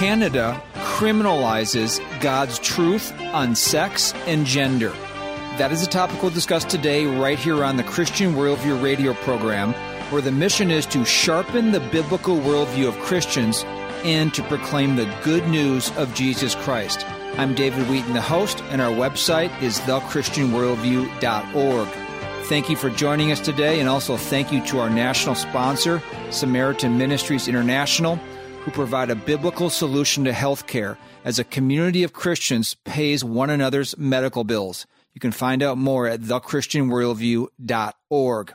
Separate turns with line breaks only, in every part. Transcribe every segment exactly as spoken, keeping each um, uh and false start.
Canada criminalizes God's truth on sex and gender. That is a topic we'll discuss today right here on the Christian Worldview radio program, where the mission is to sharpen the biblical worldview of Christians and to proclaim the good news of Jesus Christ. I'm David Wheaton, the host, and our website is the christian worldview dot org. Thank you for joining us today, and also thank you to our national sponsor, Samaritan Ministries International, who provide a biblical solution to healthcare as a community of Christians pays one another's medical bills. You can find out more at the christian worldview dot org.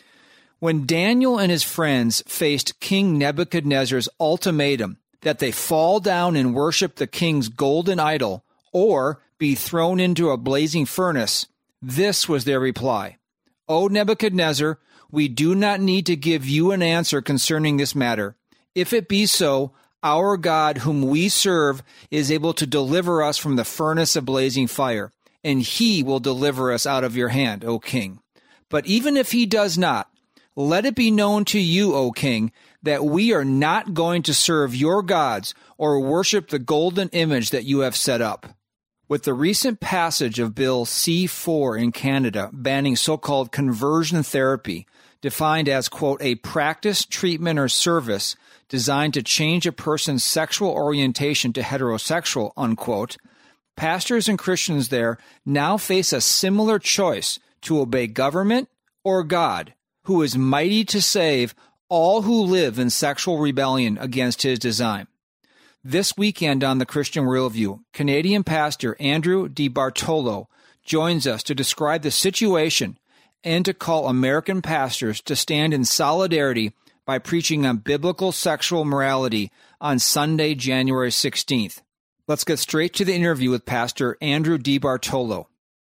When Daniel and his friends faced King Nebuchadnezzar's ultimatum that they fall down and worship the king's golden idol or be thrown into a blazing furnace, this was their reply. O Nebuchadnezzar, we do not need to give you an answer concerning this matter. If it be so, our God whom we serve is able to deliver us from the furnace of blazing fire, and he will deliver us out of your hand, O king. But even if he does not, let it be known to you, O king, that we are not going to serve your gods or worship the golden image that you have set up. With the recent passage of Bill C four in Canada banning so-called conversion therapy, defined as, quote, a practice, treatment, or service designed to change a person's sexual orientation to heterosexual, unquote, pastors and Christians there now face a similar choice to obey government or God, who is mighty to save all who live in sexual rebellion against his design. This weekend on the Christian Worldview, Canadian pastor Andrew DiBartolo joins us to describe the situation and to call American pastors to stand in solidarity by preaching on biblical sexual morality on Sunday, January sixteenth. Let's get straight to the interview with Pastor Andrew DiBartolo.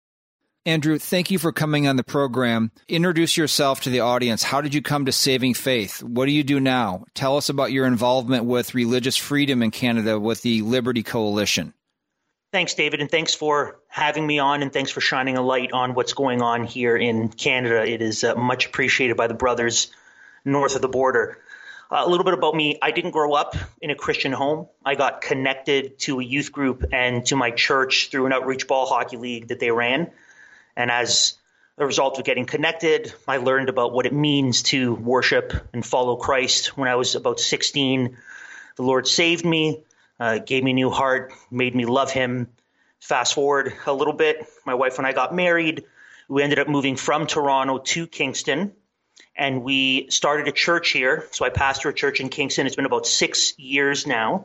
Andrew, thank you for coming on the program. Introduce yourself to the audience. How did you come to saving faith? What do you do now? Tell us about your involvement with religious freedom in Canada with the Liberty Coalition.
Thanks, David, and thanks for having me on, and thanks for shining a light on what's going on here in Canada. It is uh, much appreciated by the brothers north of the border. Uh, a little bit about me. I didn't grow up in a Christian home. I got connected to a youth group and to my church through an outreach ball hockey league that they ran. And as a result of getting connected, I learned about what it means to worship and follow Christ. When I was about sixteen, the Lord saved me, uh, gave me a new heart, made me love him. Fast forward a little bit, my wife and I got married. We ended up moving from Toronto to Kingston, and we started a church here. So I pastor a church in Kingston. It's been about six years now.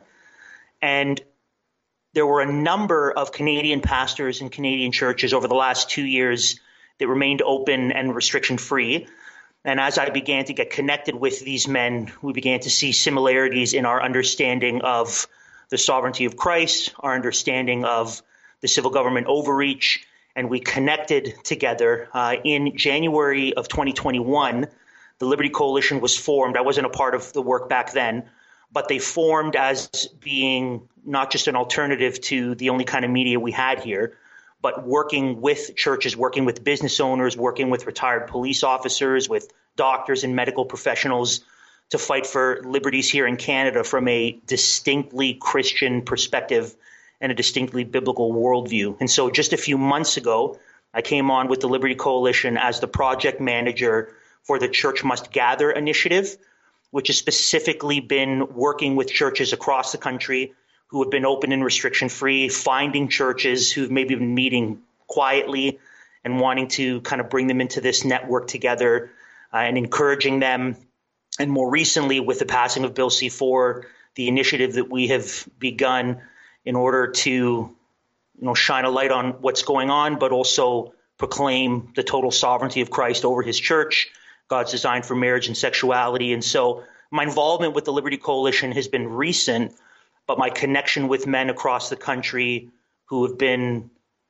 And there were a number of Canadian pastors and Canadian churches over the last two years that remained open and restriction-free. And as I began to get connected with these men, we began to see similarities in our understanding of the sovereignty of Christ, our understanding of the civil government overreach, and we connected together. Uh, in January of twenty twenty-one, the Liberty Coalition was formed. I wasn't a part of the work back then, but they formed as being not just an alternative to the only kind of media we had here, but working with churches, working with business owners, working with retired police officers, with doctors and medical professionals to fight for liberties here in Canada from a distinctly Christian perspective and a distinctly biblical worldview. And so just a few months ago, I came on with the Liberty Coalition as the project manager for the Church Must Gather initiative, which has specifically been working with churches across the country who have been open and restriction-free, finding churches who've maybe been meeting quietly and wanting to kind of bring them into this network together uh, and encouraging them. And more recently, with the passing of Bill C four, the initiative that we have begun in order to, you know, shine a light on what's going on, but also proclaim the total sovereignty of Christ over his church, God's design for marriage and sexuality. And so my involvement with the Liberty Coalition has been recent, but my connection with men across the country who have been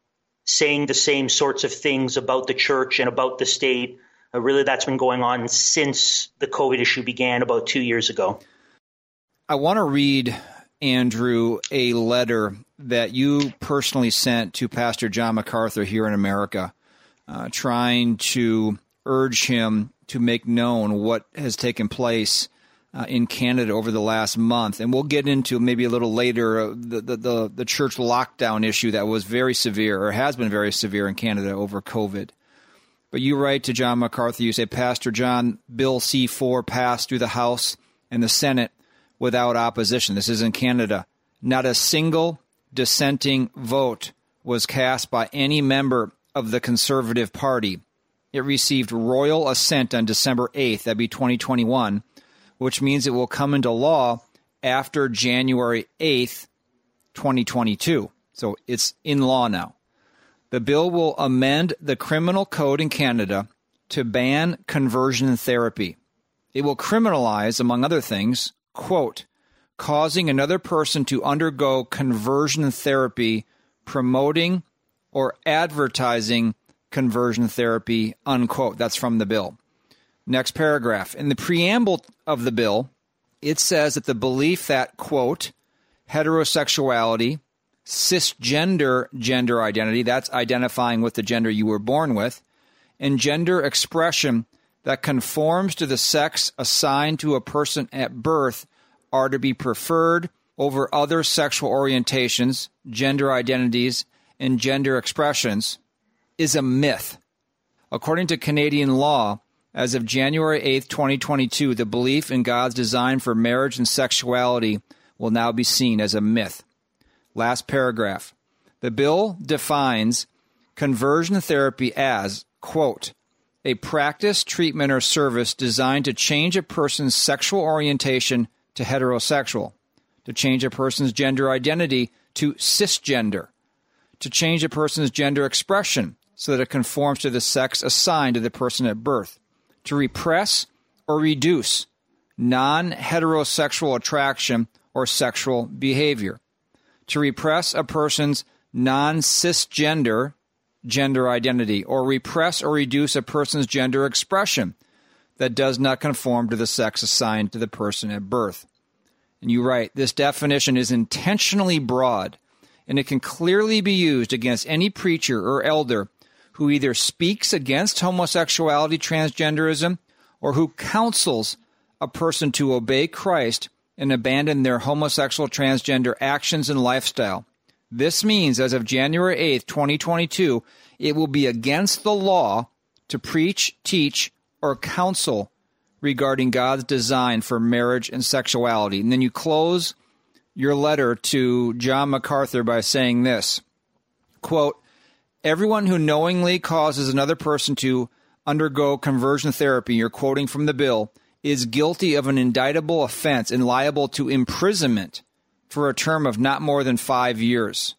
saying the same sorts of things about the church and about the state, uh, really that's been going on since the COVID issue began about two years ago.
I want to read, Andrew, a letter that you personally sent to Pastor John MacArthur here in America, uh, trying to urge him to make known what has taken place uh, in Canada over the last month. And we'll get into maybe a little later uh, the, the, the, the church lockdown issue that was very severe or has been very severe in Canada over COVID. But you write to John MacArthur, you say, Pastor John, Bill C four passed through the House and the Senate without opposition. This is in Canada. Not a single dissenting vote was cast by any member of the Conservative Party. It received royal assent on December eighth, that'd be twenty twenty-one, which means it will come into law after January eighth, twenty twenty-two. So it's in law now. The bill will amend the criminal code in Canada to ban conversion therapy. It will criminalize, among other things, quote, causing another person to undergo conversion therapy, promoting or advertising conversion therapy, unquote. That's from the bill. Next paragraph. In the preamble of the bill, it says that the belief that, quote, heterosexuality, cisgender gender identity, that's identifying with the gender you were born with, and gender expression that conforms to the sex assigned to a person at birth are to be preferred over other sexual orientations, gender identities, and gender expressions, is a myth. According to Canadian law, as of January eighth, twenty twenty-two, the belief in God's design for marriage and sexuality will now be seen as a myth. Last paragraph. The bill defines conversion therapy as, quote, a practice, treatment, or service designed to change a person's sexual orientation to heterosexual, to change a person's gender identity to cisgender, to change a person's gender expression so that it conforms to the sex assigned to the person at birth, to repress or reduce non-heterosexual attraction or sexual behavior, to repress a person's non-cisgender gender identity, or repress or reduce a person's gender expression that does not conform to the sex assigned to the person at birth. And you write, this definition is intentionally broad, and it can clearly be used against any preacher or elder who either speaks against homosexuality, transgenderism, or who counsels a person to obey Christ and abandon their homosexual transgender actions and lifestyle. This means, as of January eighth, twenty twenty-two, it will be against the law to preach, teach, or counsel regarding God's design for marriage and sexuality. And then you close your letter to John MacArthur by saying this, quote, everyone who knowingly causes another person to undergo conversion therapy, you're quoting from the bill, is guilty of an indictable offense and liable to imprisonment for a term of not more than five years.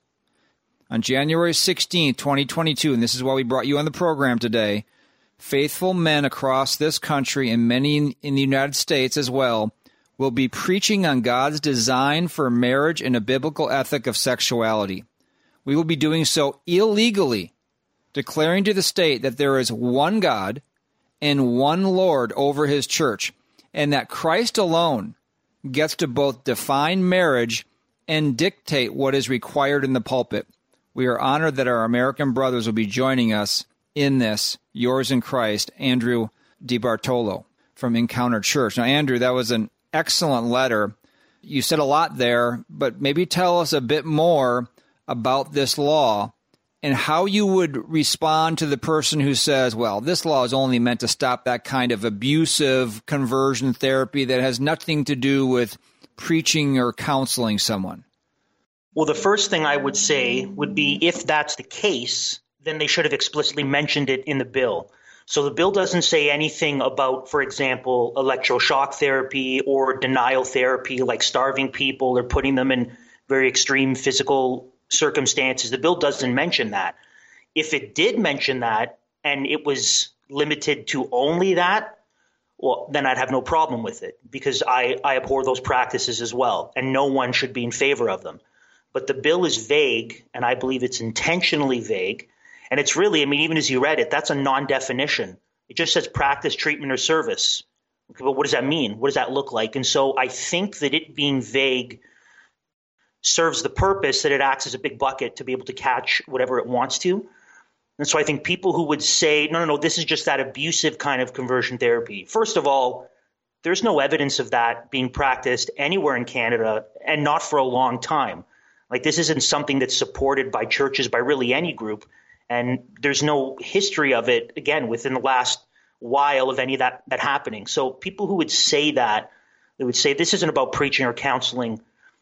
On January sixteenth, twenty twenty-two, and this is why we brought you on the program today, faithful men across this country and many in the United States as well will be preaching on God's design for marriage and a biblical ethic of sexuality. We will be doing so illegally, declaring to the state that there is one God and one Lord over his church, and that Christ alone gets to both define marriage and dictate what is required in the pulpit. We are honored that our American brothers will be joining us in this. Yours in Christ, Andrew DiBartolo from Encounter Church. Now, Andrew, that was an excellent letter. You said a lot there, but maybe tell us a bit more about this law and how you would respond to the person who says, well, this law is only meant to stop that kind of abusive conversion therapy that has nothing to do with preaching or counseling someone.
Well, the first thing I would say would be, if that's the case, then they should have explicitly mentioned it in the bill. So the bill doesn't say anything about, for example, electroshock therapy or denial therapy, like starving people or putting them in very extreme physical circumstances. The bill doesn't mention that. If it did mention that and it was limited to only that, well, then I'd have no problem with it, because I, I abhor those practices as well, and no one should be in favor of them. But the bill is vague, and I believe it's intentionally vague. And it's really, I mean, even as you read it, that's a non-definition. It just says practice, treatment, or service. Okay, but what does that mean? What does that look like? And so I think that it being vague serves the purpose that it acts as a big bucket to be able to catch whatever it wants to. And so I think people who would say, no, no, no, this is just that abusive kind of conversion therapy. First of all, there's no evidence of that being practiced anywhere in Canada, and not for a long time. Like, this isn't something that's supported by churches, by really any group. And there's no history of it, again, within the last while of any of that, that happening. So people who would say that, they would say this isn't about preaching or counseling.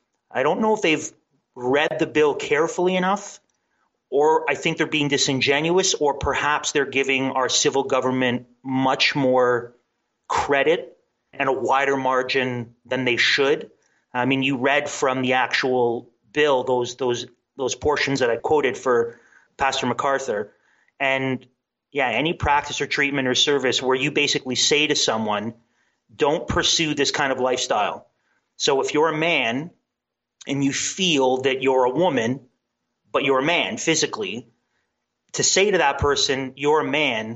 I don't know if they've read the bill carefully enough, or I think they're being disingenuous, or perhaps they're giving our civil government much more credit and a wider margin than they should. I mean, you read from the actual bill, those those those portions that I quoted for Pastor MacArthur. And yeah, any practice or treatment or service where you basically say to someone, don't pursue this kind of lifestyle. So if you're a man and you feel that you're a woman, but you're a man physically, to say to that person, you're a man,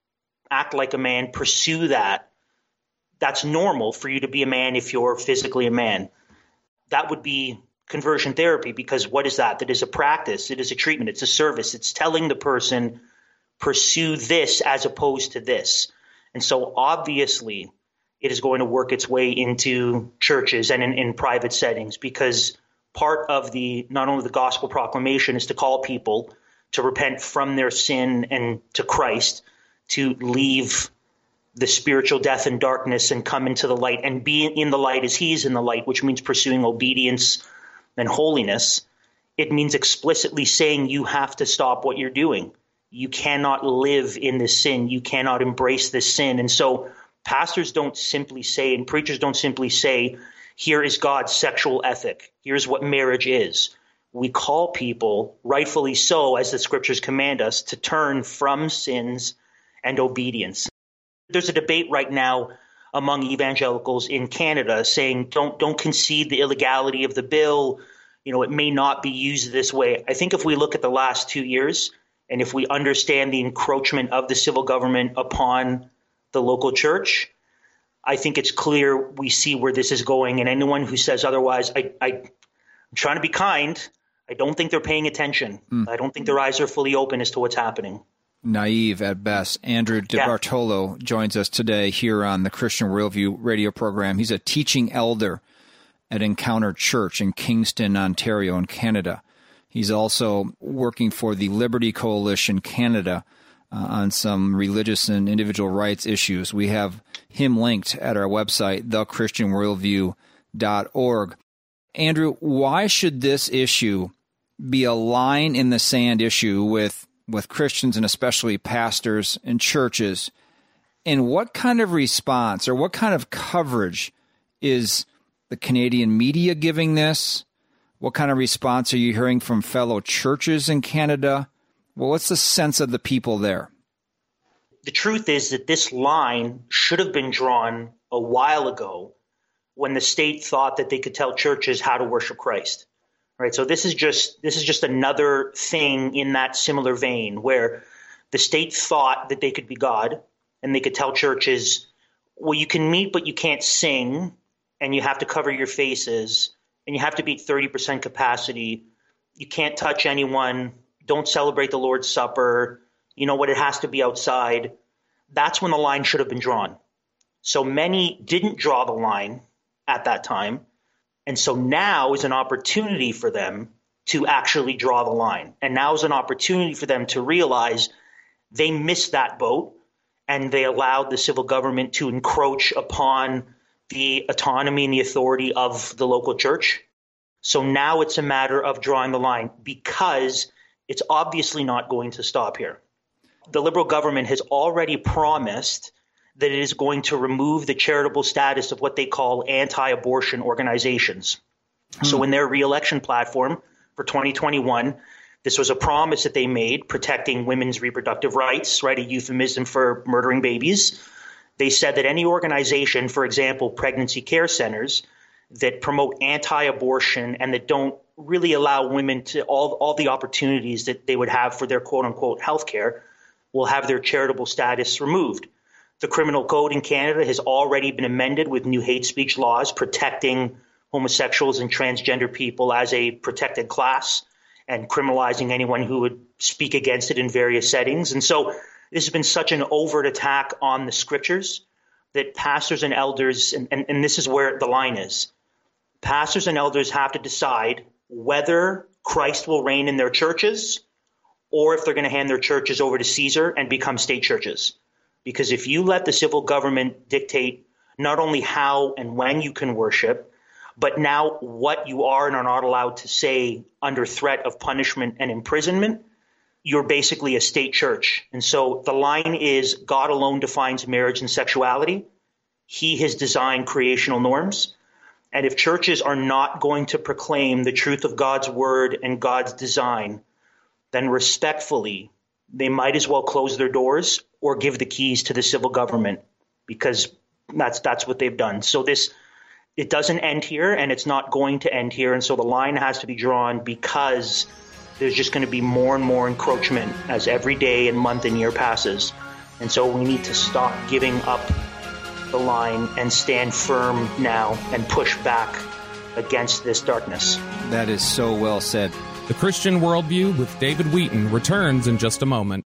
act like a man, pursue that. That's normal for you to be a man if you're physically a man. That would be conversion therapy, because what is that? That is a practice. It is a treatment. It's a service. It's telling the person, pursue this as opposed to this. And so obviously it is going to work its way into churches and in, in private settings, because part of the, not only the gospel proclamation is to call people to repent from their sin and to Christ, to leave the spiritual death and darkness and come into the light and be in the light as he's in the light, which means pursuing obedience and holiness. It means explicitly saying you have to stop what you're doing. You cannot live in this sin. You cannot embrace this sin. And so pastors don't simply say, and preachers don't simply say, here is God's sexual ethic. Here's what marriage is. We call people, rightfully so, as the scriptures command us, to turn from sins and obedience. There's a debate right now among evangelicals in Canada saying, don't don't concede the illegality of the bill. You know, it may not be used this way. I think if we look at the last two years and if we understand the encroachment of the civil government upon the local church, I think it's clear we see where this is going. And anyone who says otherwise, I, I, I'm trying to be kind. I don't think they're paying attention. Mm. I don't think their eyes are fully open as to what's happening.
Naive at best. Andrew DeBartolo yeah. joins us today here on the Christian Worldview radio program. He's a teaching elder at Encounter Church in Kingston, Ontario, in Canada. He's also working for the Liberty Coalition Canada uh, on some religious and individual rights issues. We have him linked at our website, the christian worldview dot org. Andrew, why should this issue be a line in the sand issue with with Christians and especially pastors and churches? And what kind of response or what kind of coverage is the Canadian media giving this? What kind of response are you hearing from fellow churches in Canada? Well, what's the sense of the people there?
The truth is that this line should have been drawn a while ago when the state thought that they could tell churches how to worship Christ. Right. So this is just this is just another thing in that similar vein where the state thought that they could be God and they could tell churches, well, you can meet, but you can't sing, and you have to cover your faces, and you have to be at thirty percent capacity. You can't touch anyone. Don't celebrate the Lord's Supper. You know what? It has to be outside. That's when the line should have been drawn. So many didn't draw the line at that time. And so now is an opportunity for them to actually draw the line. And now is an opportunity for them to realize they missed that boat and they allowed the civil government to encroach upon the autonomy and the authority of the local church. So now it's a matter of drawing the line, because it's obviously not going to stop here. The Liberal government has already promised that it is going to remove the charitable status of what they call anti-abortion organizations. Hmm. So in their re-election platform for twenty twenty-one, this was a promise that they made, protecting women's reproductive rights, right, a euphemism for murdering babies. They said that any organization, for example, pregnancy care centers, that promote anti-abortion and that don't really allow women to all, all the opportunities that they would have for their quote-unquote health care, will have their charitable status removed. The criminal code in Canada has already been amended with new hate speech laws protecting homosexuals and transgender people as a protected class and criminalizing anyone who would speak against it in various settings. And so this has been such an overt attack on the scriptures that pastors and elders, and, and, and this is where the line is, pastors and elders have to decide whether Christ will reign in their churches or if they're going to hand their churches over to Caesar and become state churches. Because if you let the civil government dictate not only how and when you can worship, but now what you are and are not allowed to say under threat of punishment and imprisonment, you're basically a state church. And so the line is God alone defines marriage and sexuality. He has designed creational norms. And if churches are not going to proclaim the truth of God's word and God's design, then respectfully, they might as well close their doors or give the keys to the civil government, because that's that's what they've done. So this, it doesn't end here, and it's not going to end here. And so the line has to be drawn, because there's just going to be more and more encroachment as every day and month and year passes. And so we need to stop giving up the line and stand firm now and push back against this darkness.
That is so well said.
The Christian Worldview with David Wheaton returns in just a moment.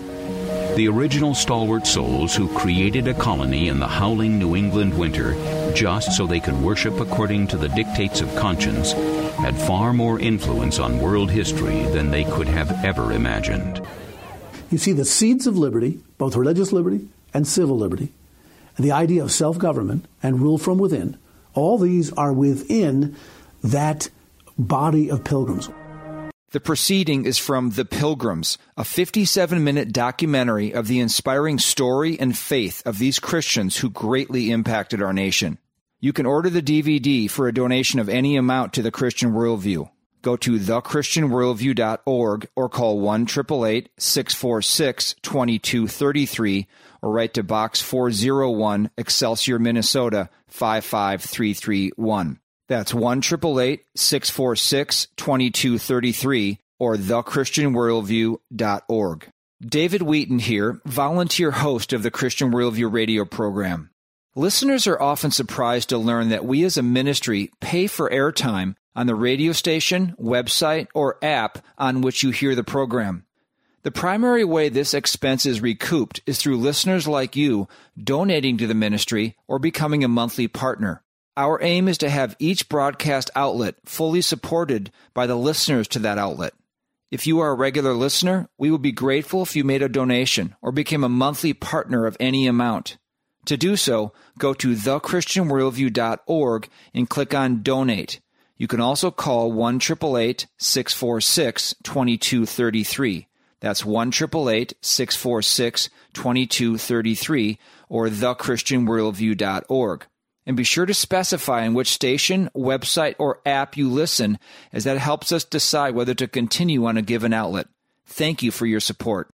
The original stalwart souls who created a colony in the howling New England winter just so they could worship according to the dictates of conscience had far more influence on world history than they could have ever imagined.
You see, the seeds of liberty, both religious liberty and civil liberty, and the idea of self-government and rule from within, all these are within that body of pilgrims.
The proceeding is from The Pilgrims, a fifty-seven minute documentary of the inspiring story and faith of these Christians who greatly impacted our nation. You can order the D V D for a donation of any amount to The Christian Worldview. Go to the christian worldview dot org or call one eight eight eight, six four six, two two three three or write to Box four oh one, Excelsior, Minnesota, five five three three one. That's one eight eight eight, six four six, two two three three or the christian worldview dot org. David Wheaton here, volunteer host of the Christian Worldview radio program. Listeners are often surprised to learn that we as a ministry pay for airtime on the radio station, website, or app on which you hear the program. The primary way this expense is recouped is through listeners like you donating to the ministry or becoming a monthly partner. Our aim is to have each broadcast outlet fully supported by the listeners to that outlet. If you are a regular listener, we would be grateful if you made a donation or became a monthly partner of any amount. To do so, go to the christian worldview dot org and click on Donate. You can also call one eight eight eight, six four six, two two three three. That's one eight eight eight, six four six, two two three three or the christian worldview dot org. And be sure to specify on which station, website, or app you listen, as that helps us decide whether to continue on a given outlet. Thank you for your support.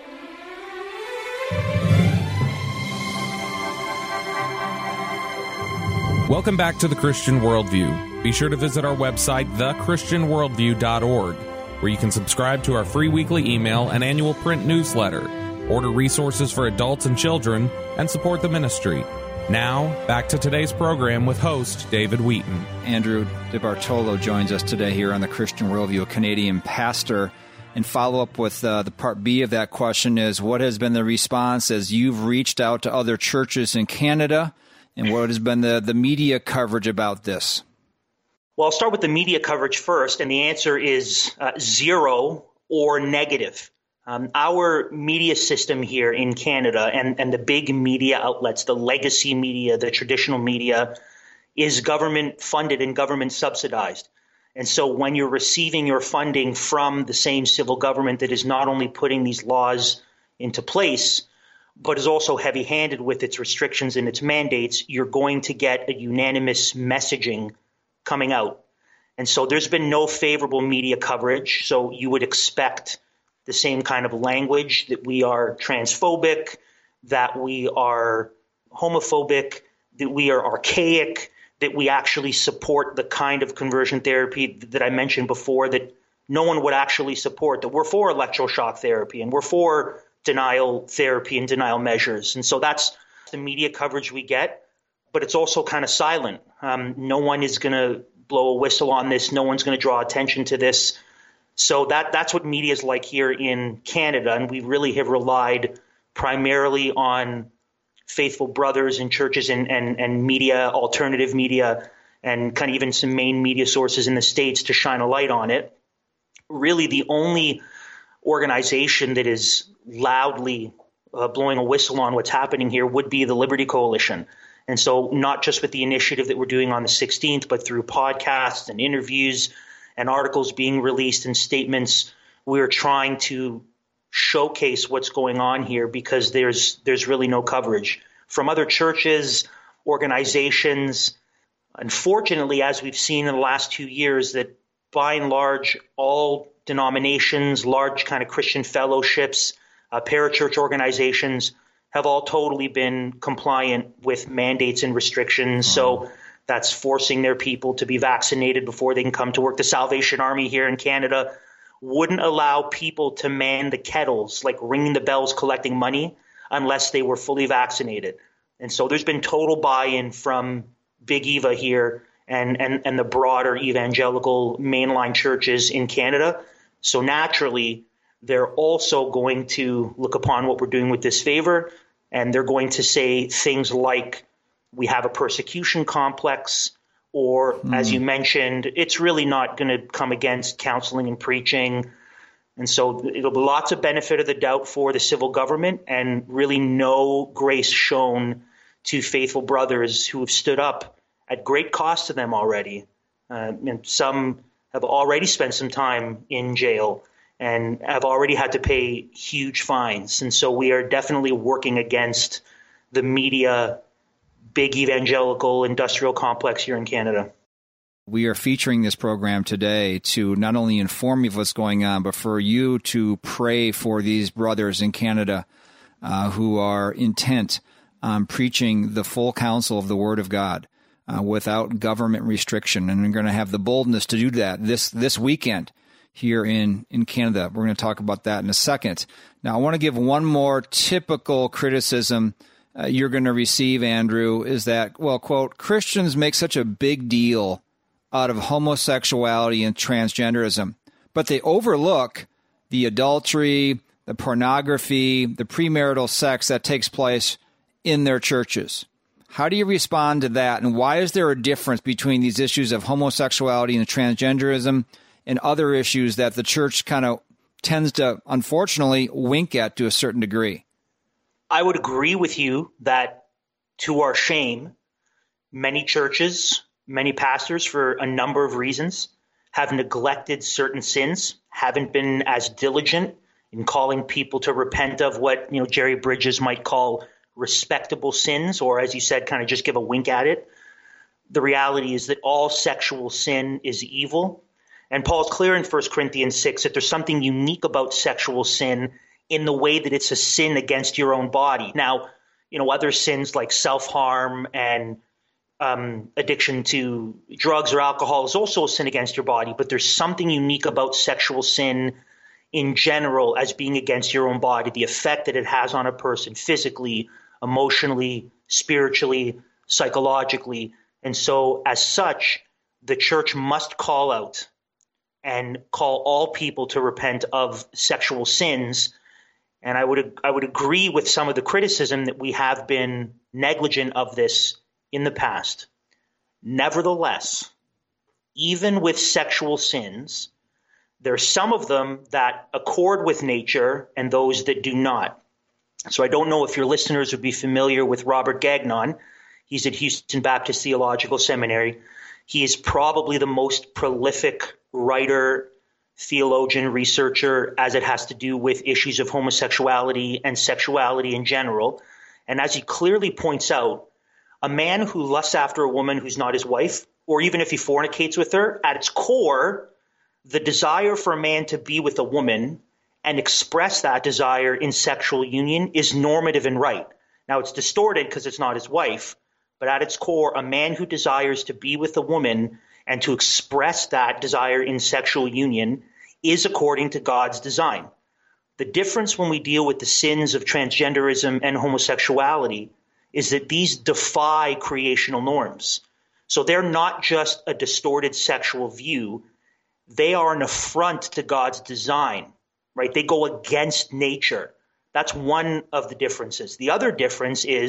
Welcome back to The Christian Worldview. Be sure to visit our website, the christian worldview dot org, where you can subscribe to our free weekly email and annual print newsletter, order resources for adults and children, and support the ministry. Now, back to today's program with host David Wheaton.
Andrew DeBartolo joins us today here on the Christian Worldview, a Canadian pastor. And follow up with uh, the part B of that question is, what has been the response as you've reached out to other churches in Canada, and what has been the, the media coverage about this?
Well, I'll start with the media coverage first, and the answer is uh, zero or negative. Um, our media system here in Canada and, and the big media outlets, the legacy media, the traditional media, is government funded and government subsidized. And so when you're receiving your funding from the same civil government that is not only putting these laws into place, but is also heavy-handed with its restrictions and its mandates, you're going to get a unanimous messaging coming out. And so there's been no favorable media coverage. So you would expect the same kind of language, that we are transphobic, that we are homophobic, that we are archaic, that we actually support the kind of conversion therapy that I mentioned before that no one would actually support, that we're for electroshock therapy and we're for denial therapy and denial measures. And so that's the media coverage we get, but it's also kind of silent. Um, no one is going to blow a whistle on this. No one's going to draw attention to this. So that that's what media is like here in Canada, and we really have relied primarily on faithful brothers and churches and, and, and media, alternative media, and kind of even some main media sources in the States to shine a light on it. Really, the only organization that is loudly uh, blowing a whistle on what's happening here would be the Liberty Coalition. And so not just with the initiative that we're doing on the sixteenth, but through podcasts and interviews and articles being released and statements, we're trying to showcase what's going on here, because there's there's really no coverage from other churches, organizations. Unfortunately, as we've seen in the last two years, that by and large, all denominations, large kind of Christian fellowships, uh, parachurch organizations have all totally been compliant with mandates and restrictions. Mm-hmm. So that's forcing their people to be vaccinated before they can come to work. The Salvation Army here in Canada wouldn't allow people to man the kettles, like ringing the bells, collecting money, unless they were fully vaccinated. And so there's been total buy-in from Big Eva here and, and, and the broader evangelical mainline churches in Canada. So naturally, they're also going to look upon what we're doing with disfavor, and they're going to say things like, we have a persecution complex, or mm. as you mentioned, it's really not going to come against counseling and preaching. And so it'll be lots of benefit of the doubt for the civil government, and really no grace shown to faithful brothers who have stood up at great cost to them already. Uh, and some have already spent some time in jail and have already had to pay huge fines. And so we are definitely working against the media, big evangelical industrial complex here in Canada.
We are featuring this program today to not only inform you of what's going on, but for you to pray for these brothers in Canada uh, who are intent on preaching the full counsel of the Word of God uh, without government restriction. And we're going to have the boldness to do that this this weekend here in, in Canada. We're going to talk about that in a second. Now, I want to give one more typical criticism uh, you're going to receive, Andrew, is that, well, quote, Christians make such a big deal out of homosexuality and transgenderism, but they overlook the adultery, the pornography, the premarital sex that takes place in their churches. How do you respond to that? And why is there a difference between these issues of homosexuality and transgenderism and other issues that the church kind of tends to, unfortunately, wink at to a certain degree?
I would agree with you that, to our shame, many churches, many pastors, for a number of reasons, have neglected certain sins, haven't been as diligent in calling people to repent of what, you know, Jerry Bridges might call respectable sins, or, as you said, kind of just give a wink at it. The reality is that all sexual sin is evil. And Paul's clear in First Corinthians six that there's something unique about sexual sin in the way that it's a sin against your own body. Now, you know, other sins like self-harm and um, addiction to drugs or alcohol is also a sin against your body, but there's something unique about sexual sin in general as being against your own body, the effect that it has on a person physically, emotionally, spiritually, psychologically. And so as such, the church must call out and call all people to repent of sexual sins. And I would I would agree with some of the criticism that we have been negligent of this in the past. Nevertheless, even with sexual sins, there are some of them that accord with nature and those that do not. So I don't know if your listeners would be familiar with Robert Gagnon. He's at Houston Baptist Theological Seminary. He is probably the most prolific writer, theologian, researcher as it has to do with issues of homosexuality and sexuality in general. And as he clearly points out, a man who lusts after a woman who's not his wife, or even if he fornicates with her, at its core, the desire for a man to be with a woman and express that desire in sexual union is normative and right. Now, it's distorted because it's not his wife, but at its core, a man who desires to be with a woman and to express that desire in sexual union is according to God's design. The difference when we deal with the sins of transgenderism and homosexuality is that these defy creational norms. So they're not just a distorted sexual view. They are an affront to God's design, right? They go against nature. That's one of the differences. The other difference is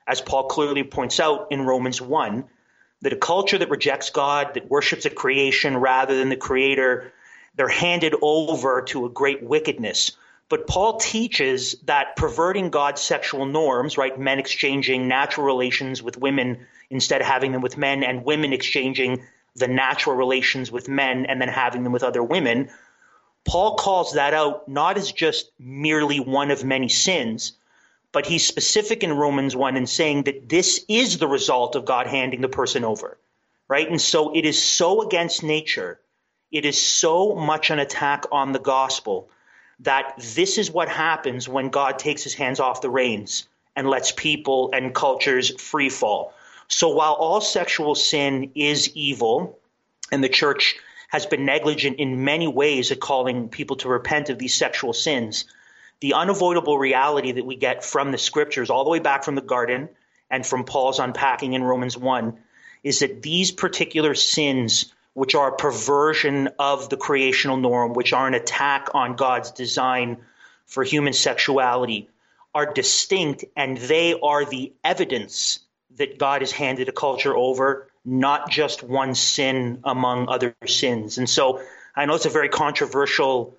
as Paul clearly points out in Romans one, that a culture that rejects God, that worships a creation rather than the creator, they're handed over to a great wickedness. But Paul teaches that perverting God's sexual norms, right, men exchanging natural relations with women instead of having them with men, and women exchanging the natural relations with men and then having them with other women, Paul calls that out not as just merely one of many sins, but he's specific in Romans one in saying that this is the result of God handing the person over, right? And so it is so against nature, it is so much an attack on the gospel that this is what happens when God takes his hands off the reins and lets people and cultures free fall. So while all sexual sin is evil, and the church has been negligent in many ways at calling people to repent of these sexual sins, the unavoidable reality that we get from the scriptures, all the way back from the garden and from Paul's unpacking in Romans one, is that these particular sins, which are a perversion of the creational norm, which are an attack on God's design for human sexuality, are distinct, and they are the evidence that God has handed a culture over, not just one sin among other sins. And so I know it's a very controversial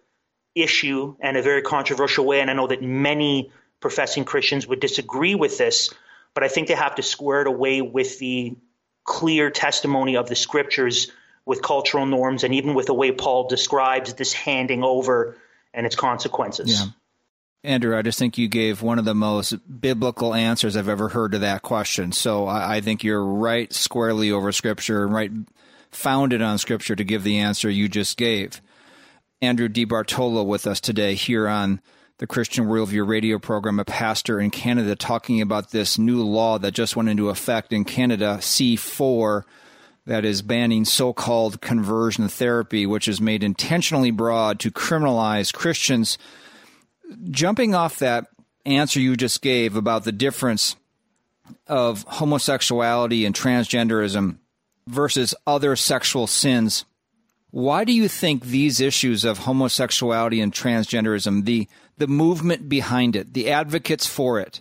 issue and a very controversial way, and I know that many professing Christians would disagree with this, but I think they have to square it away with the clear testimony of the scriptures, with cultural norms, and even with the way Paul describes this handing over and its consequences.
Yeah. Andrew, I just think you gave one of the most biblical answers I've ever heard to that question. So I, I think you're right squarely over Scripture, right founded on Scripture to give the answer you just gave. Andrew DiBartolo with us today here on the Christian Worldview radio program, a pastor in Canada, talking about this new law that just went into effect in Canada, C four, that is banning so-called conversion therapy, which is made intentionally broad to criminalize Christians. Jumping off that answer you just gave about the difference of homosexuality and transgenderism versus other sexual sins, why do you think these issues of homosexuality and transgenderism, the, the movement behind it, the advocates for it,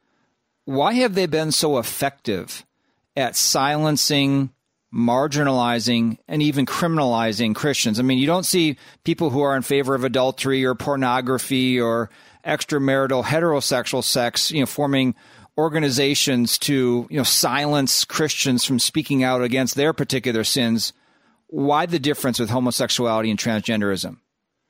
why have they been so effective at silencing, marginalizing, and even criminalizing Christians? I mean, you don't see people who are in favor of adultery or pornography or extramarital heterosexual sex, you know, forming organizations to, you know, silence Christians from speaking out against their particular sins. Why the difference with homosexuality and transgenderism?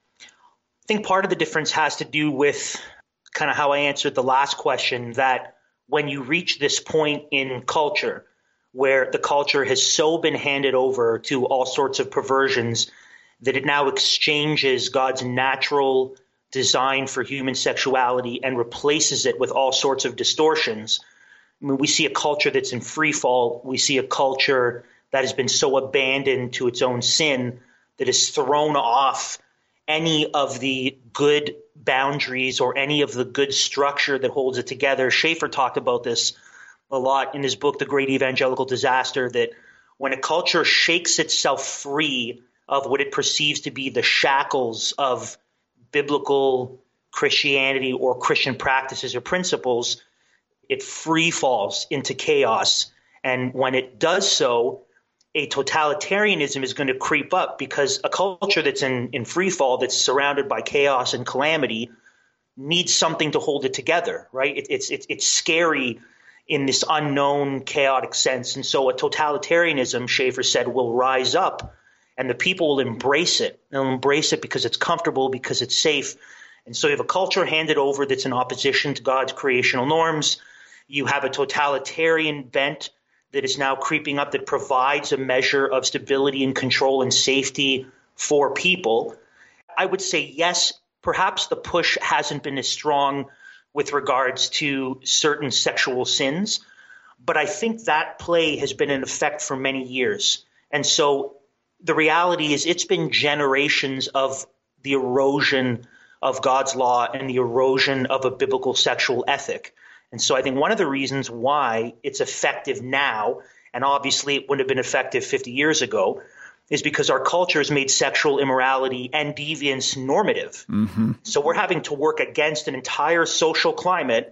I think part of the difference has to do with kind of how I answered the last question, that when you reach this point in culture where the culture has so been handed over to all sorts of perversions that it now exchanges God's natural design for human sexuality and replaces it with all sorts of distortions. I mean, we see a culture that's in free fall. We see a culture that has been so abandoned to its own sin that has thrown off any of the good boundaries or any of the good structure that holds it together. Schaeffer talked about this a lot in his book, The Great Evangelical Disaster, that when a culture shakes itself free of what it perceives to be the shackles of biblical Christianity or Christian practices or principles, it free falls into chaos. And when it does so, a totalitarianism is going to creep up, because a culture that's in, in free fall, that's surrounded by chaos and calamity, needs something to hold it together, right? It, it's, it's, it's scary in this unknown, chaotic sense. And so a totalitarianism, Schaeffer said, will rise up, and the people will embrace it. They'll embrace it because it's comfortable, because it's safe. And so you have a culture handed over that's in opposition to God's creational norms. You have a totalitarian bent that is now creeping up that provides a measure of stability and control and safety for people. I would say, yes, perhaps the push hasn't been as strong with regards to certain sexual sins, but I think that play has been in effect for many years. And so the reality is it's been generations of the erosion of God's law and the erosion of a biblical sexual ethic. And so I think one of the reasons why it's effective now, and obviously it wouldn't have been effective fifty years ago, is because our culture has made sexual immorality and deviance normative. Mm-hmm. So we're having to work against an entire social climate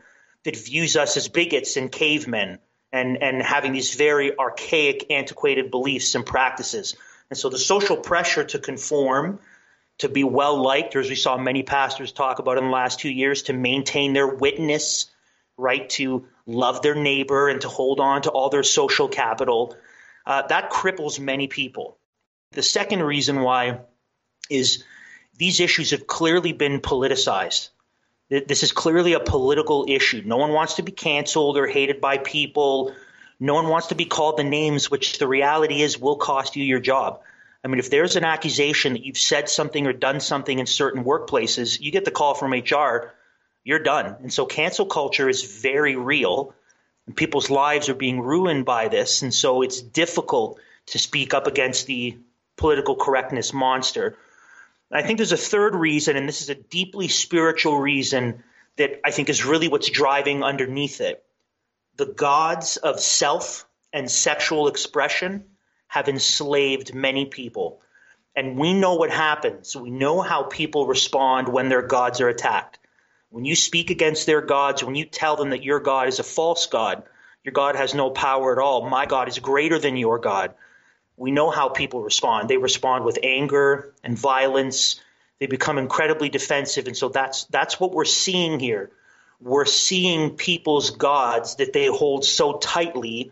that views us as bigots and cavemen and, and having these very archaic, antiquated beliefs and practices. And so the social pressure to conform, to be well-liked, or as we saw many pastors talk about in the last two years, to maintain their witness, right, to love their neighbor and to hold on to all their social capital, uh, that cripples many people. The second reason why is these issues have clearly been politicized. This is clearly a political issue. No one wants to be canceled or hated by people. No one wants to be called the names, which the reality is will cost you your job. I mean, if there's an accusation that you've said something or done something in certain workplaces, you get the call from H R, you're done. And so cancel culture is very real, and people's lives are being ruined by this. And so it's difficult to speak up against the political correctness monster. I think there's a third reason, and this is a deeply spiritual reason that I think is really what's driving underneath it. The gods of self and sexual expression have enslaved many people. And we know what happens. We know how people respond when their gods are attacked. When you speak against their gods, when you tell them that your God is a false God, your God has no power at all, my God is greater than your God, we know how people respond. They respond with anger and violence. They become incredibly defensive. And so that's that's what we're seeing here. We're seeing people's gods that they hold so tightly.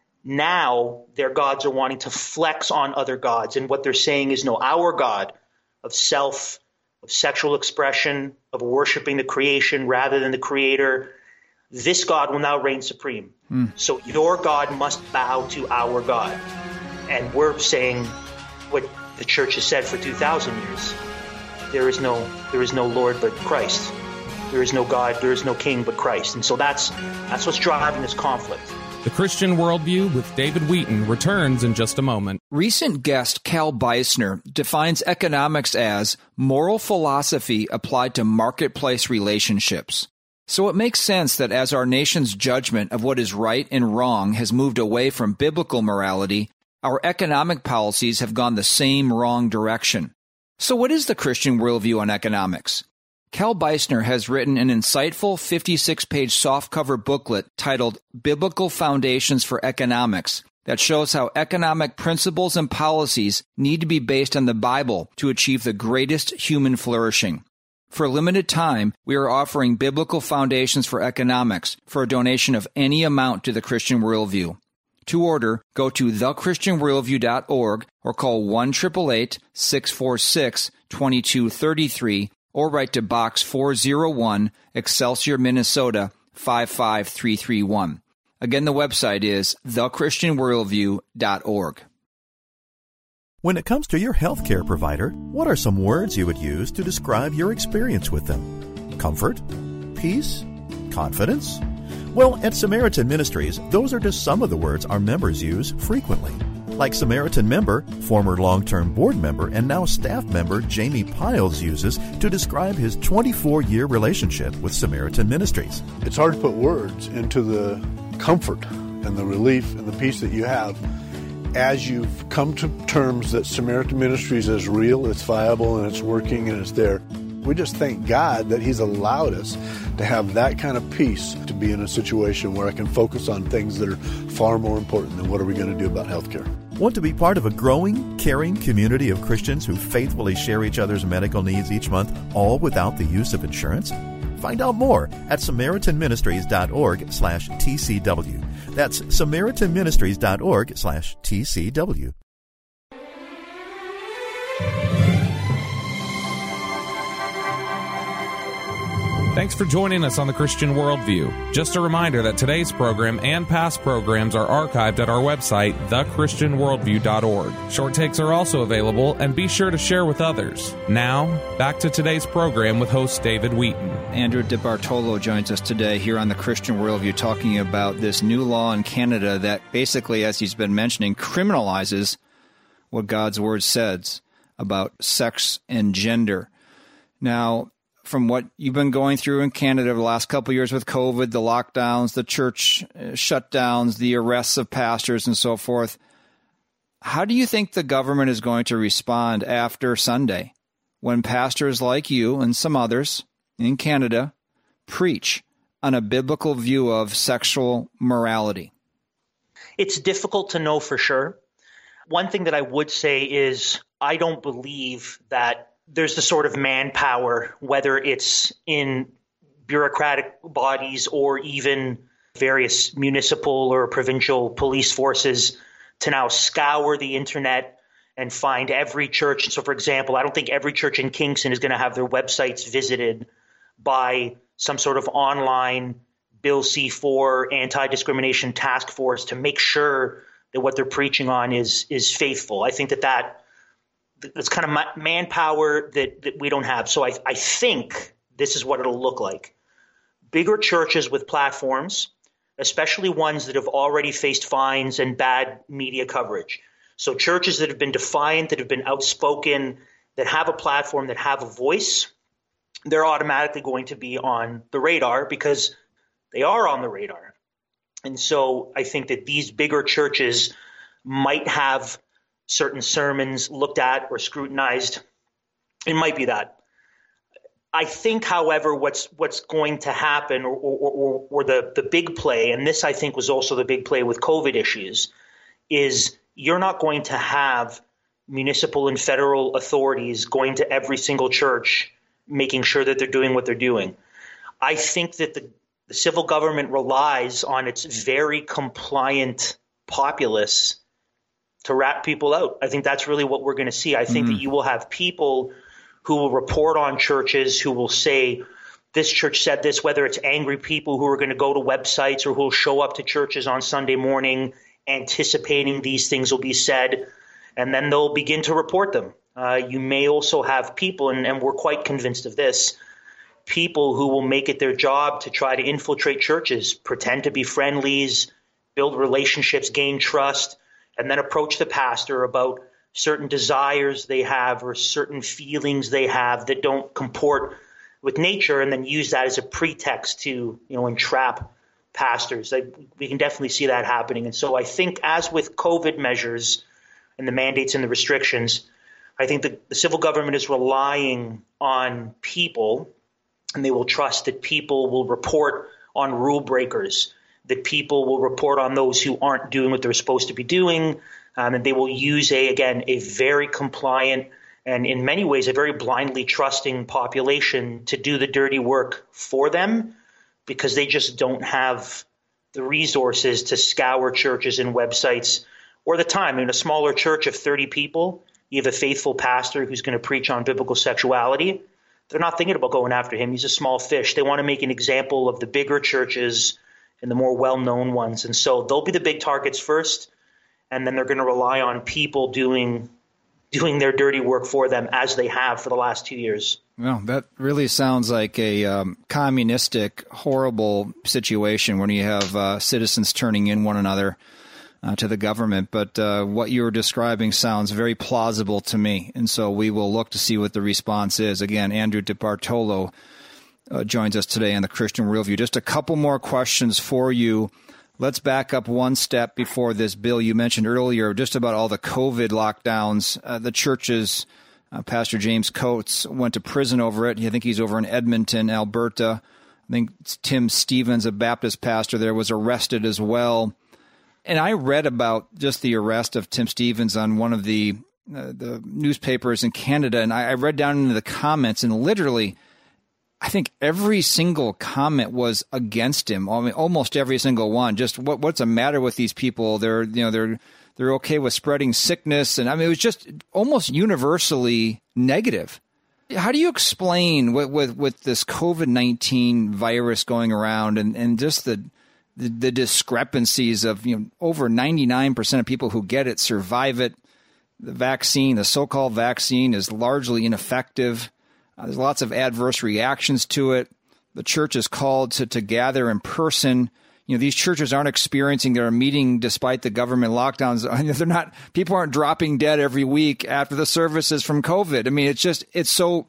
Now their gods are wanting to flex on other gods. And what they're saying is, no, our God of self, of sexual expression, of worshiping the creation rather than the creator, this God will now reign supreme. Mm. So your God must bow to our God. And we're saying what the church has said for two thousand years. There is no there is no Lord but Christ. There is no God, there is no king but Christ. And so that's that's what's driving this conflict.
The Christian Worldview with David Wheaton returns in just a moment.
Recent guest Cal Beisner defines economics as moral philosophy applied to marketplace relationships. So it makes sense that as our nation's judgment of what is right and wrong has moved away from biblical morality, our economic policies have gone the same wrong direction. So what is the Christian worldview on economics? Cal Beisner has written an insightful fifty-six page softcover booklet titled Biblical Foundations for Economics that shows how economic principles and policies need to be based on the Bible to achieve the greatest human flourishing. For a limited time, we are offering Biblical Foundations for Economics for a donation of any amount to the Christian Worldview. To order, go to the christian worldview dot org or call one eight eight eight, six four six, two two three three or write to Box four oh one, Excelsior, Minnesota, five five three three one. Again, the website is the christian worldview dot org.
When it comes to your healthcare provider, what are some words you would use to describe your experience with them? Comfort? Peace? Confidence? Well, at Samaritan Ministries, those are just some of the words our members use frequently. Like Samaritan member, former long-term board member, and now staff member Jamie Piles uses to describe his twenty-four year relationship with Samaritan Ministries.
It's hard to put words into the comfort and the relief and the peace that you have as you've come to terms that Samaritan Ministries is real, it's viable, and it's working, and it's there. We just thank God that He's allowed us to have that kind of peace, to be in a situation where I can focus on things that are far more important than what are we going to do about healthcare.
Want to be part of a growing, caring community of Christians who faithfully share each other's medical needs each month, all without the use of insurance? Find out more at samaritan ministries dot org slash T C W. That's samaritan ministries dot org slash T C W.
Thanks for joining us on the Christian Worldview. Just a reminder that today's program and past programs are archived at our website, the christian worldview dot org. Short takes are also available, and be sure to share with others. Now, back to today's program with host David Wheaton.
Andrew DeBartolo joins us today here on the Christian Worldview talking about this new law in Canada that basically, as he's been mentioning, criminalizes what God's Word says about sex and gender. Now, from what you've been going through in Canada the last couple of years with COVID, the lockdowns, the church shutdowns, the arrests of pastors and so forth, how do you think the government is going to respond after Sunday when pastors like you and some others in Canada preach on a biblical view of sexual morality?
It's difficult to know for sure. One thing that I would say is I don't believe that there's the sort of manpower, whether it's in bureaucratic bodies or even various municipal or provincial police forces, to now scour the internet and find every church. So, for example, I don't think every church in Kingston is going to have their websites visited by some sort of online Bill C four anti-discrimination task force to make sure that what they're preaching on is is faithful. I think that, that that's kind of manpower that, that we don't have. So I, I think this is what it'll look like. Bigger churches with platforms, especially ones that have already faced fines and bad media coverage. So churches that have been defiant, that have been outspoken, that have a platform, that have a voice, they're automatically going to be on the radar because they are on the radar. And so I think that these bigger churches might have certain sermons looked at or scrutinized. It might be that. I think, however, what's what's going to happen, or, or, or, or the, the big play, and this I think was also the big play with COVID issues, is you're not going to have municipal and federal authorities going to every single church making sure that they're doing what they're doing. I think that the, the civil government relies on its very compliant populace to rat people out. I think that's really what we're going to see. I think mm-hmm. that you will have people who will report on churches, who will say, this church said this, whether it's angry people who are going to go to websites or who will show up to churches on Sunday morning anticipating these things will be said, and then they'll begin to report them. Uh, you may also have people, and, and we're quite convinced of this, people who will make it their job to try to infiltrate churches, pretend to be friendlies, build relationships, gain trust, and then approach the pastor about certain desires they have or certain feelings they have that don't comport with nature, and then use that as a pretext to, you know, entrap pastors. Like, we can definitely see that happening. And so I think, as with COVID measures and the mandates and the restrictions, I think that the civil government is relying on people, and they will trust that people will report on rule breakers, that people will report on those who aren't doing what they're supposed to be doing, um, and they will use, a again, a very compliant and in many ways a very blindly trusting population to do the dirty work for them, because they just don't have the resources to scour churches and websites or the time. In a smaller church of thirty people, you have a faithful pastor who's going to preach on biblical sexuality. They're not thinking about going after him. He's a small fish. They want to make an example of the bigger churches and the more well-known ones. And so they'll be the big targets first, and then they're going to rely on people doing doing their dirty work for them, as they have for the last two years.
Well, that really sounds like a um, communistic, horrible situation when you have uh, citizens turning in one another uh, to the government. But uh, what you're describing sounds very plausible to me. And so we will look to see what the response is. Again, Andrew DeBartolo uh, joins us today on the Christian Worldview. Just a couple more questions for you. Let's back up one step before this, Bill. You mentioned earlier just about all the COVID lockdowns. Uh, the churches, uh, Pastor James Coates went to prison over it. I think he's over in Edmonton, Alberta. I think Tim Stevens, a Baptist pastor there, was arrested as well. And I read about just the arrest of Tim Stevens on one of the uh, the newspapers in Canada, and I, I read down into the comments, and literally, I think every single comment was against him. I mean, almost every single one. Just what what's the matter with these people? They're you know they're they're okay with spreading sickness, and I mean it was just almost universally negative. How do you explain with with, with this COVID nineteen virus going around, and, and just the, the the discrepancies of you know over ninety-nine percent of people who get it survive it? The vaccine, the so-called vaccine, is largely ineffective. Uh, there's lots of adverse reactions to it. The church is called to, to gather in person. You know, these churches aren't experiencing their meeting despite the government lockdowns. They're not, people aren't dropping dead every week after the services from COVID. I mean, it's just, it's so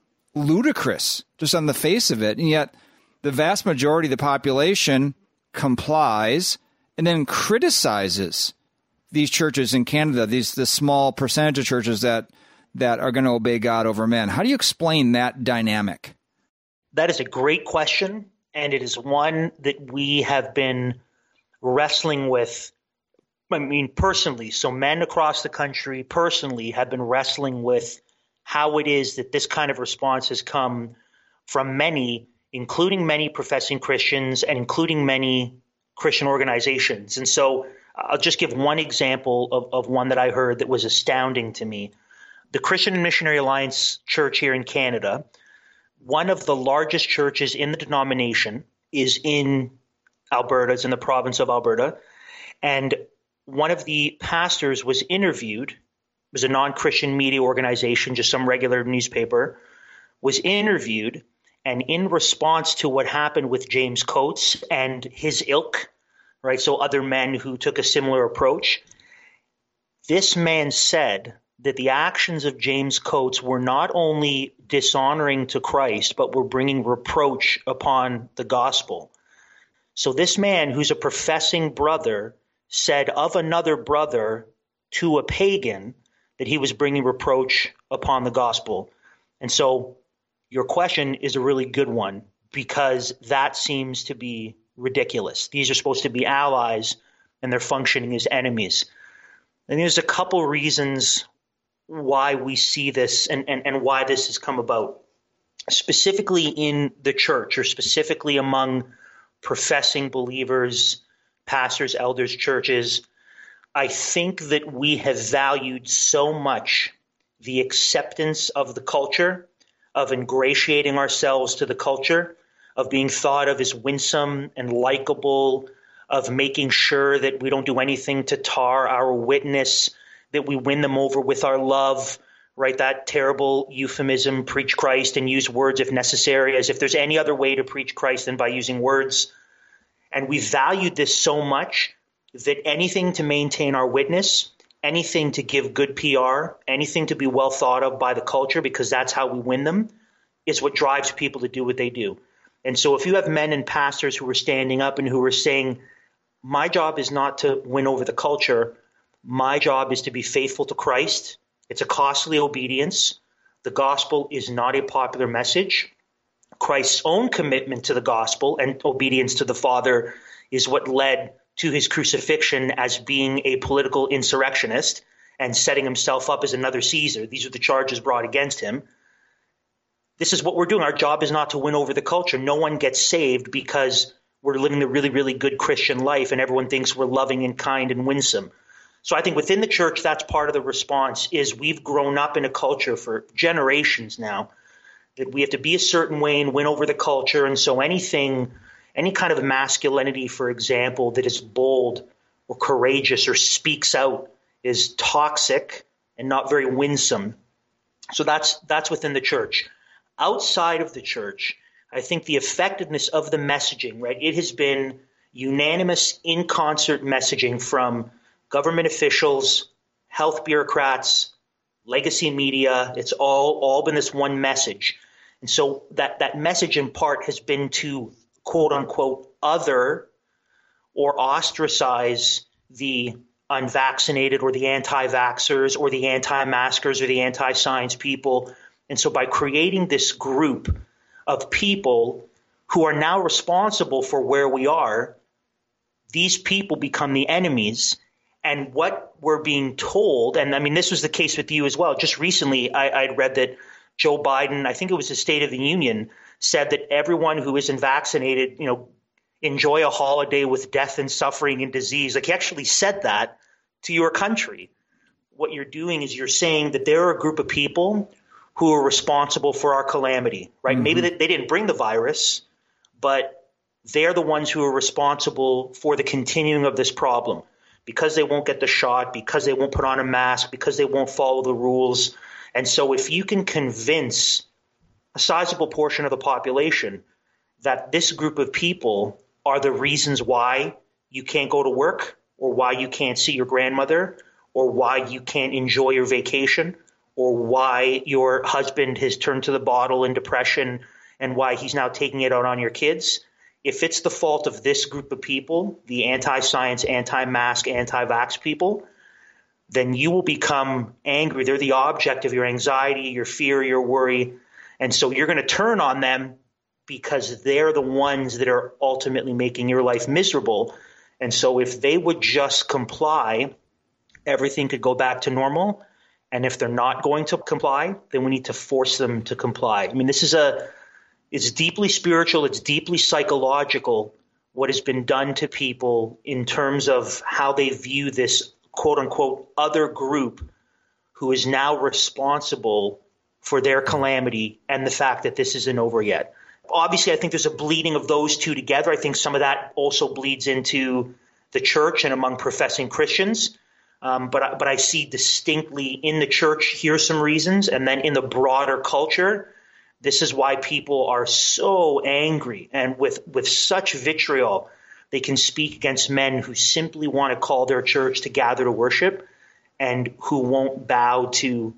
ludicrous just on the face of it. And yet the vast majority of the population complies and then criticizes these churches in Canada, these, the small percentage of churches that that are going to obey God over men. How do you explain that dynamic?
That is a great question. and it is one that we have been wrestling with, I mean, personally. So men across the country personally have been wrestling with how it is that this kind of response has come from many, including many professing Christians and including many Christian organizations. And so I'll just give one example of, of one that I heard that was astounding to me. The Christian and Missionary Alliance Church here in Canada, one of the largest churches in the denomination, is in Alberta, it's in the province of Alberta. And one of the pastors was interviewed, it was a non-Christian media organization, just some regular newspaper, was interviewed, and in response to what happened with James Coates and his ilk, right, so other men who took a similar approach, this man said that the actions of James Coates were not only dishonoring to Christ, but were bringing reproach upon the gospel. So this man, who's a professing brother, said of another brother to a pagan that he was bringing reproach upon the gospel. And so your question is a really good one, because that seems to be ridiculous. These are supposed to be allies, and they're functioning as enemies. And there's a couple reasons why we see this and, and, and why this has come about. Specifically in the church, or specifically among professing believers, pastors, elders, churches, I think that we have valued so much the acceptance of the culture, of ingratiating ourselves to the culture, of being thought of as winsome and likable, of making sure that we don't do anything to tar our witness, that we win them over with our love, right? That terrible euphemism, preach Christ and use words if necessary, as if there's any other way to preach Christ than by using words. And we valued this so much that anything to maintain our witness, anything to give good P R, anything to be well thought of by the culture, because that's how we win them, is what drives people to do what they do. And so if you have men and pastors who are standing up and who are saying, my job is not to win over the culture, my job is to be faithful to Christ. It's a costly obedience. The gospel is not a popular message. Christ's own commitment to the gospel and obedience to the Father is what led to his crucifixion as being a political insurrectionist and setting himself up as another Caesar. These are the charges brought against him. This is what we're doing. Our job is not to win over the culture. No one gets saved because we're living a really, really good Christian life and everyone thinks we're loving and kind and winsome. So I think within the church, that's part of the response, is we've grown up in a culture for generations now that we have to be a certain way and win over the culture. And so anything, any kind of masculinity, for example, that is bold or courageous or speaks out is toxic and not very winsome. So that's that's within the church. Outside of the church, I think the effectiveness of the messaging, right? It has been unanimous in concert messaging from government officials, health bureaucrats, legacy media. It's all, all been this one message. And so that, that message in part has been to quote unquote other or ostracize the unvaccinated or the anti-vaxxers or the anti-maskers or the anti-science people. And so by creating this group of people who are now responsible for where we are, these people become the enemies. And what we're being told, and I mean, this was the case with you as well. Just recently, I, I'd read that Joe Biden, I think it was the State of the Union, said that everyone who isn't vaccinated, you know, enjoy a holiday with death and suffering and disease. Like, he actually said that to your country. What you're doing is you're saying that there are a group of people who are responsible for our calamity, right? Mm-hmm. Maybe they, they didn't bring the virus, but they're the ones who are responsible for the continuing of this problem because they won't get the shot, because they won't put on a mask, because they won't follow the rules. And so if you can convince a sizable portion of the population that this group of people are the reasons why you can't go to work, or why you can't see your grandmother, or why you can't enjoy your vacation, or why your husband has turned to the bottle in depression and why he's now taking it out on your kids, if it's the fault of this group of people, the anti-science, anti-mask, anti-vax people, then you will become angry. They're the object of your anxiety, your fear, your worry. And so you're going to turn on them because they're the ones that are ultimately making your life miserable. And so if they would just comply, everything could go back to normal. And if they're not going to comply, then we need to force them to comply. I mean, this is a, it's deeply spiritual, it's deeply psychological, what has been done to people in terms of how they view this quote unquote other group who is now responsible for their calamity and the fact that this isn't over yet. Obviously, I think there's a bleeding of those two together. I think some of that also bleeds into the church and among professing Christians. Um, but, but I see distinctly in the church, here's some reasons. And then in the broader culture, this is why people are so angry and with, with such vitriol, they can speak against men who simply want to call their church to gather to worship and who won't bow to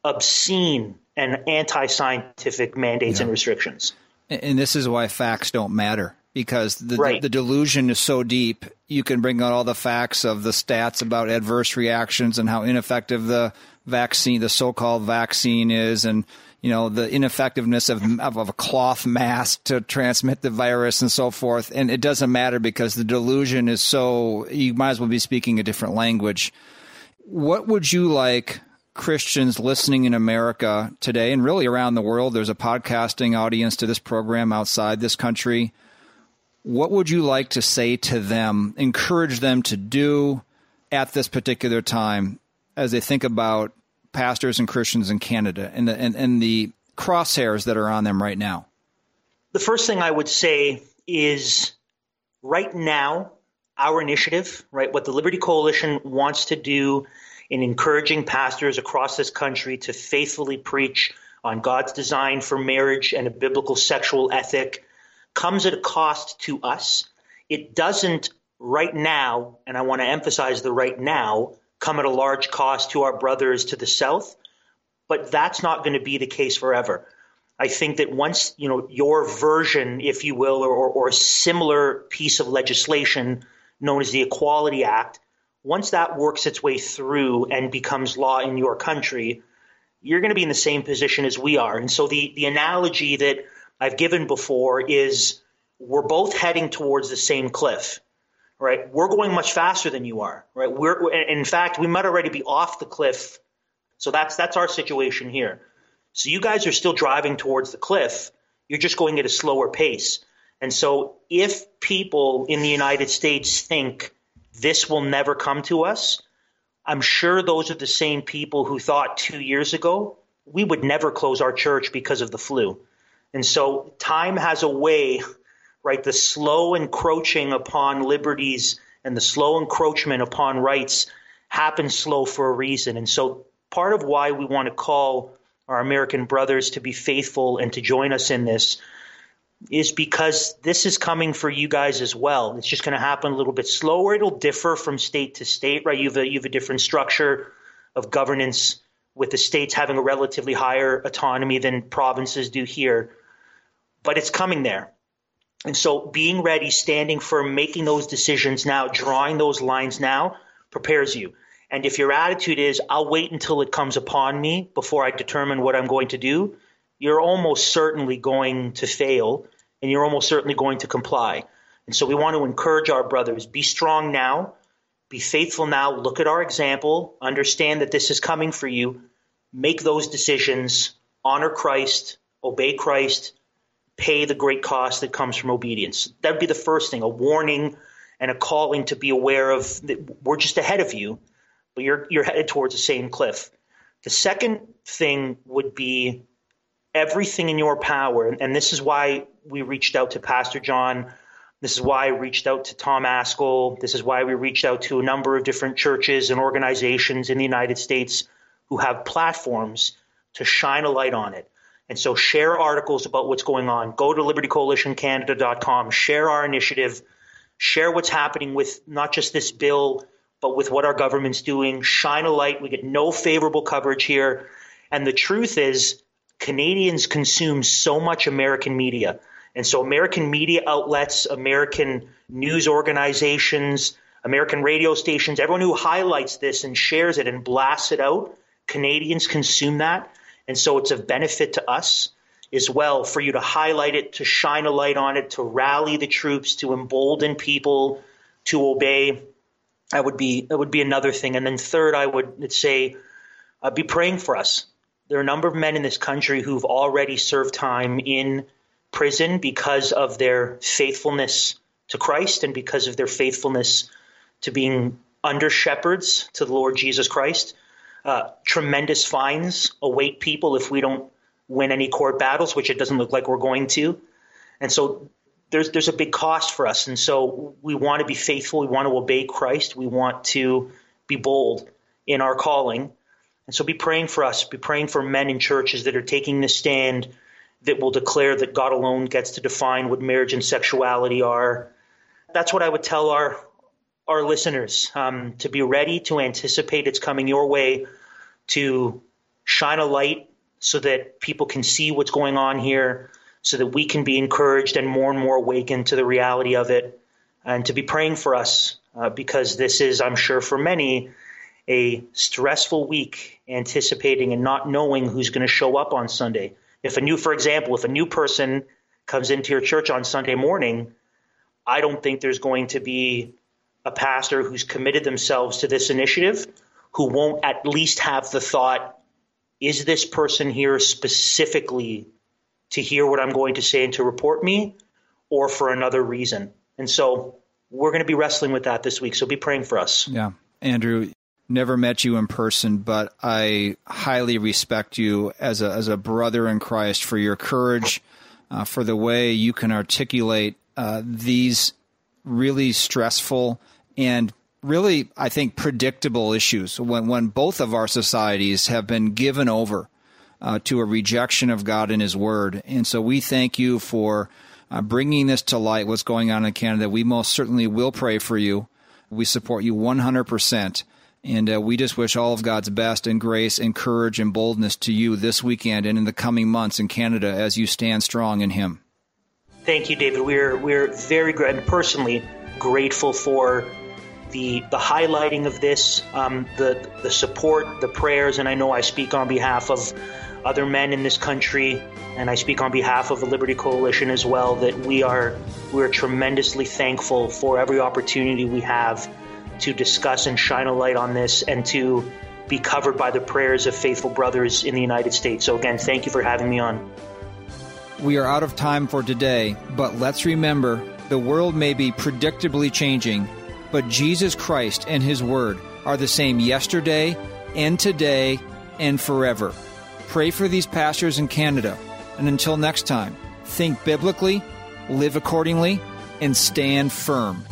obscene and anti-scientific mandates yeah. and restrictions.
And this is why facts don't matter, because the,
right.
the, the delusion is so deep. You can bring out all the facts of the stats about adverse reactions and how ineffective the vaccine, the so-called vaccine is, and you know the ineffectiveness of, of, of a cloth mask to transmit the virus and so forth. And it doesn't matter because the delusion is so, you might as well be speaking a different language. What would you like Christians listening in America today and really around the world? There's a podcasting audience to this program outside this country. What would you like to say to them, encourage them to do at this particular time as they think about pastors and Christians in Canada and the, and, and the crosshairs that are on them right now?
The first thing I would say is right now, our initiative, right, what the Liberty Coalition wants to do in encouraging pastors across this country to faithfully preach on God's design for marriage and a biblical sexual ethic comes at a cost to us. It doesn't right now, and I want to emphasize the right now, come at a large cost to our brothers to the south, but that's not going to be the case forever. I think that once, you know, your version, if you will, or, or a similar piece of legislation known as the Equality Act, once that works its way through and becomes law in your country, you're going to be in the same position as we are. And so the, the analogy that I've given before is we're both heading towards the same cliff, right? We're going much faster than you are, right? We're, in fact, we might already be off the cliff. So that's, that's our situation here. So you guys are still driving towards the cliff. You're just going at a slower pace. And so if people in the United States think this will never come to us, I'm sure those are the same people who thought two years ago we would never close our church because of the flu. And so time has a way, right, the slow encroaching upon liberties and the slow encroachment upon rights happens slow for a reason. And so part of why we want to call our American brothers to be faithful and to join us in this is because this is coming for you guys as well. It's just going to happen a little bit slower. It'll differ from state to state, right? You have a, you have a different structure of governance with the states having a relatively higher autonomy than provinces do here. But it's coming there. And so being ready, standing firm, making those decisions now, drawing those lines now prepares you. And if your attitude is, I'll wait until it comes upon me before I determine what I'm going to do, you're almost certainly going to fail and you're almost certainly going to comply. And so we want to encourage our brothers, be strong now, be faithful now, look at our example, understand that this is coming for you, make those decisions, honor Christ, obey Christ, pay the great cost that comes from obedience. That would be the first thing, a warning and a calling to be aware of that we're just ahead of you, but you're you're headed towards the same cliff. The second thing would be everything in your power, and this is why we reached out to Pastor John. This is why I reached out to Tom Askell. This is why we reached out to a number of different churches and organizations in the United States who have platforms to shine a light on it. And so share articles about what's going on. Go to liberty coalition canada dot com, share our initiative, share what's happening with not just this bill, but with what our government's doing. Shine a light. We get no favorable coverage here. And the truth is, Canadians consume so much American media. And so American media outlets, American news organizations, American radio stations, everyone who highlights this and shares it and blasts it out, Canadians consume that. And so it's of benefit to us. as well, for you to highlight it, to shine a light on it, to rally the troops, to embolden people to obey. That would be that would be another thing. And then third, I would say, uh, be praying for us. There are a number of men in this country who've already served time in prison because of their faithfulness to Christ and because of their faithfulness to being under shepherds to the Lord Jesus Christ. Uh, tremendous fines await people if we don't win any court battles, which it doesn't look like we're going to. And so there's there's a big cost for us. And so we want to be faithful. We want to obey Christ. We want to be bold in our calling. And so be praying for us. Be praying for men in churches that are taking the stand that will declare that God alone gets to define what marriage and sexuality are. That's what I would tell our our listeners, um, to be ready to anticipate it's coming your way, to shine a light so that people can see what's going on here, so that we can be encouraged and more and more awakened to the reality of it, and to be praying for us, uh, because this is, I'm sure for many, a stressful week, anticipating and not knowing who's going to show up on Sunday. If a new, for example, if a new person comes into your church on Sunday morning, I don't think there's going to be a pastor who's committed themselves to this initiative who won't at least have the thought, is this person here specifically to hear what I'm going to say and to report me, or for another reason? And so we're going to be wrestling with that this week. So be praying for us.
Yeah. Andrew, never met you in person, but I highly respect you as a, as a brother in Christ for your courage, uh, for the way you can articulate uh, these really stressful and really, I think, predictable issues when, when both of our societies have been given over uh, to a rejection of God and His Word. And so we thank you for uh, bringing this to light, what's going on in Canada. We most certainly will pray for you. We support you one hundred percent. And uh, we just wish all of God's best and grace and courage and boldness to you this weekend and in the coming months in Canada as you stand strong in Him.
Thank you, David. We're we're very good and personally grateful for the the highlighting of this, um, the the support, the prayers, and I know I speak on behalf of other men in this country, and I speak on behalf of the Liberty Coalition as well, that we are we are tremendously thankful for every opportunity we have to discuss and shine a light on this and to be covered by the prayers of faithful brothers in the United States. So again, thank you for having me on.
We are out of time for today, but let's remember the world may be predictably changing, but Jesus Christ and His Word are the same yesterday and today and forever. Pray for these pastors in Canada, and until next time, think biblically, live accordingly, and stand firm.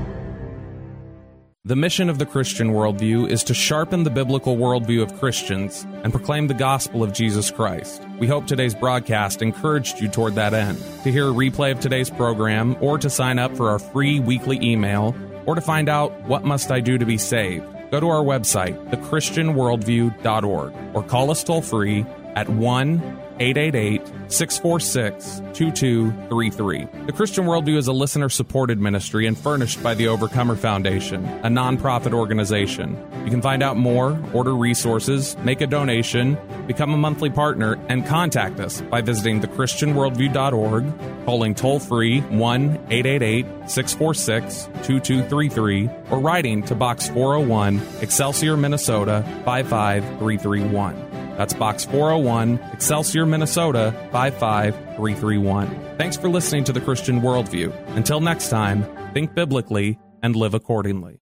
The mission of the Christian Worldview is to sharpen the biblical worldview of Christians and proclaim the gospel of Jesus Christ. We hope today's broadcast encouraged you toward that end. To hear a replay of today's program, or to sign up for our free weekly email, or to find out what must I do to be saved, go to our website, the christian worldview dot org, or call us toll-free at one eight eight eight, six four six, two two three three. The Christian Worldview is a listener-supported ministry and furnished by the Overcomer Foundation, a nonprofit organization. You can find out more, order resources, make a donation, become a monthly partner, and contact us by visiting the christian worldview dot org, calling toll-free one eight eight eight, six four six, two two three three, or writing to Box four oh one, Excelsior, Minnesota, five five three three one. That's Box four oh one, Excelsior, Minnesota, five five three three one. Thanks for listening to The Christian Worldview. Until next time, think biblically and live accordingly.